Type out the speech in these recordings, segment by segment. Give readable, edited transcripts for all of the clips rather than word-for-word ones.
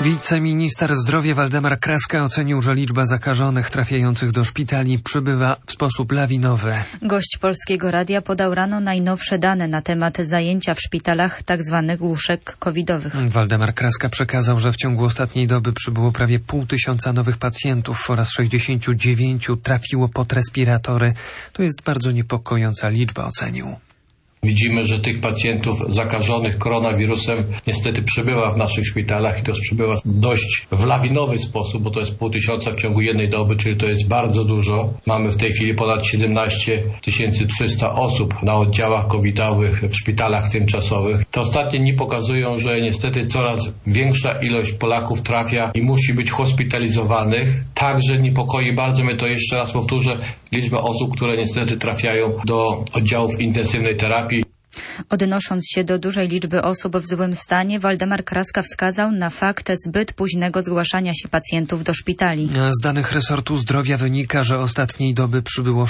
Wiceminister zdrowia Waldemar Kraska ocenił, że liczba zakażonych trafiających do szpitali przybywa w sposób lawinowy. Gość Polskiego Radia podał rano najnowsze dane na temat zajęcia w szpitalach tzw. łóżek covidowych. Waldemar Kraska przekazał, że w ciągu ostatniej doby przybyło prawie 500 nowych pacjentów oraz 69 trafiło pod respiratory. To jest bardzo niepokojąca liczba, ocenił. Widzimy, że tych pacjentów zakażonych koronawirusem niestety przybywa w naszych szpitalach i to przybywa dość w lawinowy sposób, bo to jest 500 w ciągu jednej doby, czyli to jest bardzo dużo. Mamy w tej chwili ponad 17 300 osób na oddziałach covidowych w szpitalach tymczasowych. Te ostatnie dni pokazują, że niestety coraz większa ilość Polaków trafia i musi być hospitalizowanych. Także niepokoi bardzo mnie, to jeszcze raz powtórzę, liczba osób, które niestety trafiają do oddziałów intensywnej terapii. Odnosząc się do dużej liczby osób w złym stanie, Waldemar Kraska wskazał na fakt zbyt późnego zgłaszania się pacjentów do szpitali. Z danych resortu zdrowia wynika, że ostatniej doby przybyło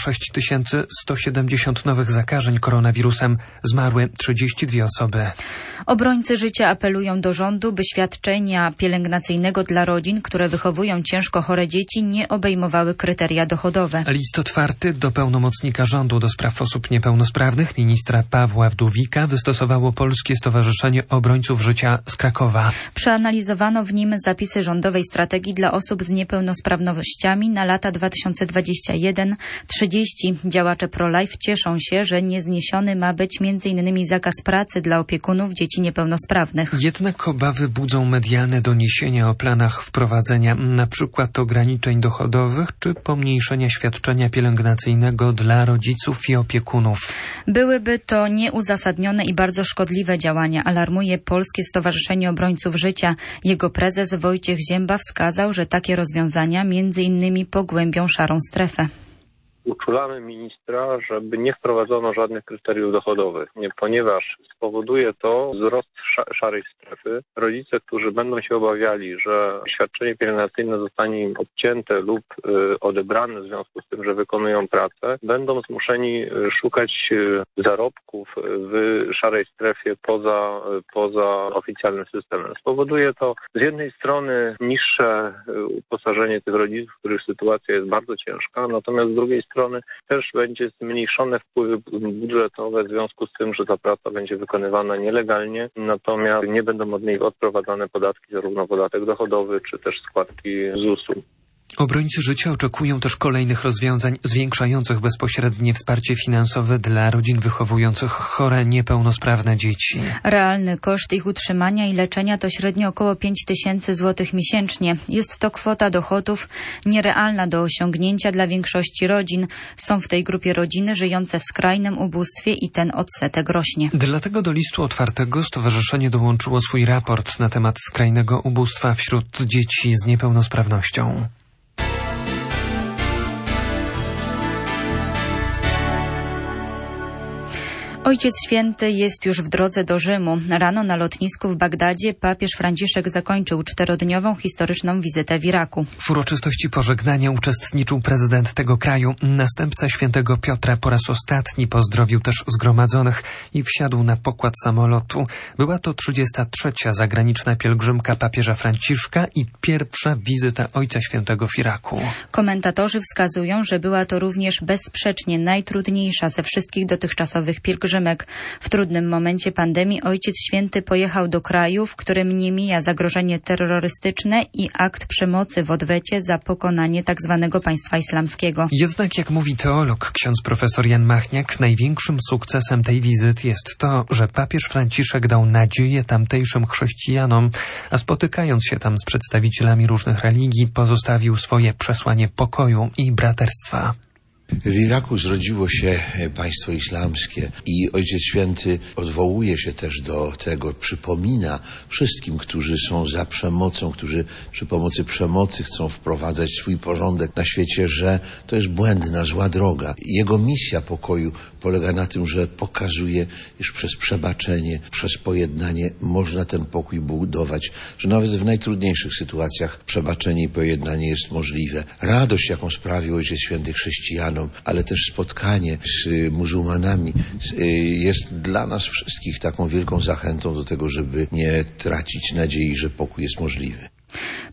6170 nowych zakażeń koronawirusem. Zmarły 32 osoby. Obrońcy życia apelują do rządu, by świadczenia pielęgnacyjnego dla rodzin, które wychowują ciężko chore dzieci, nie obejmowały kryteria dochodowe. List otwarty do pełnomocnika rządu do spraw osób niepełnosprawnych, ministra Pawła Wdówika, wystosowało Polskie Stowarzyszenie Obrońców Życia z Krakowa. Przeanalizowano w nim zapisy rządowej strategii dla osób z niepełnosprawnościami na lata 2021-30. Działacze pro-life cieszą się, że niezniesiony ma być m.in. zakaz pracy dla opiekunów dzieci niepełnosprawnych. Jednak obawy budzą medialne doniesienia o planach wprowadzenia np. ograniczeń dochodowych czy pomniejszenia świadczenia pielęgnacyjnego dla rodziców i opiekunów. Byłyby to nieuzasadnione i bardzo szkodliwe działania, alarmuje Polskie Stowarzyszenie Obrońców Życia. Jego prezes Wojciech Zięba wskazał, że takie rozwiązania m.in. pogłębią szarą strefę. Uczulamy ministra, żeby nie wprowadzono żadnych kryteriów dochodowych, ponieważ spowoduje to wzrost szarej strefy. Rodzice, którzy będą się obawiali, że świadczenie pielęgnacyjne zostanie im odcięte lub odebrane w związku z tym, że wykonują pracę, będą zmuszeni szukać zarobków w szarej strefie poza oficjalnym systemem. Spowoduje to z jednej strony niższe uposażenie tych rodziców, których sytuacja jest bardzo ciężka, natomiast z drugiej strony też będzie zmniejszone wpływy budżetowe w związku z tym, że ta praca będzie wykonywana nielegalnie, natomiast nie będą od niej odprowadzane podatki, zarówno podatek dochodowy, czy też składki ZUS-u. Obrońcy życia oczekują też kolejnych rozwiązań zwiększających bezpośrednie wsparcie finansowe dla rodzin wychowujących chore, niepełnosprawne dzieci. Realny koszt ich utrzymania i leczenia to średnio około 5 000 złotych miesięcznie. Jest to kwota dochodów nierealna do osiągnięcia dla większości rodzin. Są w tej grupie rodziny żyjące w skrajnym ubóstwie i ten odsetek rośnie. Dlatego do listu otwartego stowarzyszenie dołączyło swój raport na temat skrajnego ubóstwa wśród dzieci z niepełnosprawnością. Ojciec Święty jest już w drodze do Rzymu. Rano na lotnisku w Bagdadzie papież Franciszek zakończył 4-dniową historyczną wizytę w Iraku. W uroczystości pożegnania uczestniczył prezydent tego kraju. Następca świętego Piotra po raz ostatni pozdrowił też zgromadzonych i wsiadł na pokład samolotu. Była to 33. zagraniczna pielgrzymka papieża Franciszka i pierwsza wizyta Ojca Świętego w Iraku. Komentatorzy wskazują, że była to również bezsprzecznie najtrudniejsza ze wszystkich dotychczasowych pielgrzymek. W trudnym momencie pandemii Ojciec Święty pojechał do kraju, w którym nie mija zagrożenie terrorystyczne i akt przemocy w odwecie za pokonanie tzw. państwa islamskiego. Jednak, jak mówi teolog ksiądz profesor Jan Machniak, największym sukcesem tej wizyty jest to, że papież Franciszek dał nadzieję tamtejszym chrześcijanom, a spotykając się tam z przedstawicielami różnych religii, pozostawił swoje przesłanie pokoju i braterstwa. W Iraku zrodziło się państwo islamskie i Ojciec Święty odwołuje się też do tego, przypomina wszystkim, którzy są za przemocą, którzy przy pomocy przemocy chcą wprowadzać swój porządek na świecie, że to jest błędna, zła droga. Jego misja pokoju polega na tym, że pokazuje, iż przez przebaczenie, przez pojednanie można ten pokój budować, że nawet w najtrudniejszych sytuacjach przebaczenie i pojednanie jest możliwe. Radość, jaką sprawił Ojciec Święty chrześcijanom, ale też spotkanie z muzułmanami jest dla nas wszystkich taką wielką zachętą do tego, żeby nie tracić nadziei, że pokój jest możliwy.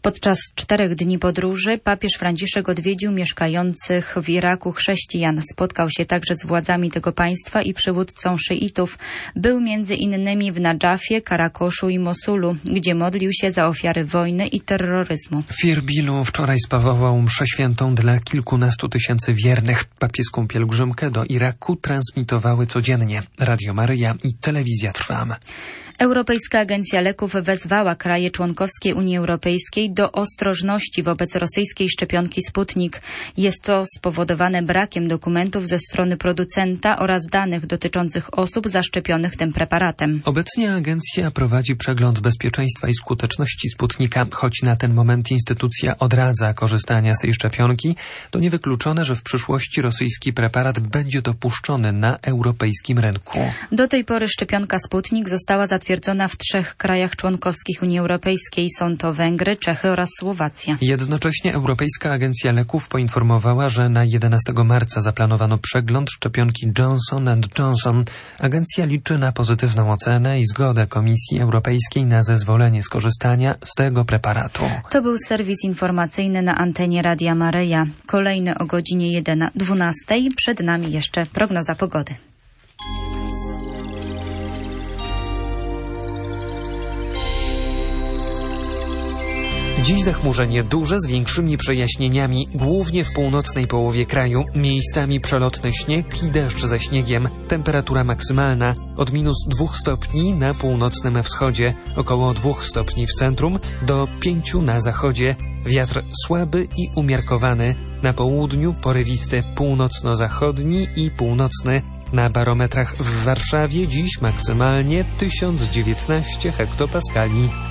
Podczas 4 dni podróży papież Franciszek odwiedził mieszkających w Iraku chrześcijan. Spotkał się także z władzami tego państwa i przywódcą szyitów. Był między innymi w Nadżafie, Karakoszu i Mosulu, gdzie modlił się za ofiary wojny i terroryzmu. W Irbilu wczoraj sprawował mszę świętą dla kilkunastu tysięcy wiernych. Papieską pielgrzymkę do Iraku transmitowały codziennie Radio Maryja i Telewizja Trwam. Europejska Agencja Leków wezwała kraje członkowskie Unii Europejskiej do ostrożności wobec rosyjskiej szczepionki Sputnik. Jest to spowodowane brakiem dokumentów ze strony producenta oraz danych dotyczących osób zaszczepionych tym preparatem. Obecnie agencja prowadzi przegląd bezpieczeństwa i skuteczności Sputnika. Choć na ten moment instytucja odradza korzystania z tej szczepionki, to niewykluczone, że w przyszłości rosyjski preparat będzie dopuszczony na europejskim rynku. Do tej pory szczepionka Sputnik została zatwierdzona w 3 krajach członkowskich Unii Europejskiej. Są to Węgry, Czechy oraz Słowacja. Jednocześnie Europejska Agencja Leków poinformowała, że na 11 marca zaplanowano przegląd szczepionki Johnson & Johnson. Agencja liczy na pozytywną ocenę i zgodę Komisji Europejskiej na zezwolenie skorzystania z tego preparatu. To był serwis informacyjny na antenie Radia Maryja. Kolejny o godzinie 12. Przed nami jeszcze prognoza pogody. Dziś zachmurzenie duże z większymi przejaśnieniami, głównie w północnej połowie kraju. Miejscami przelotny śnieg i deszcz ze śniegiem. Temperatura maksymalna od -2 stopni na północnym wschodzie, około 2 stopni w centrum, do 5 na zachodzie. Wiatr słaby i umiarkowany. Na południu porywisty północno-zachodni i północny. Na barometrach w Warszawie dziś maksymalnie 1019 hektopaskali.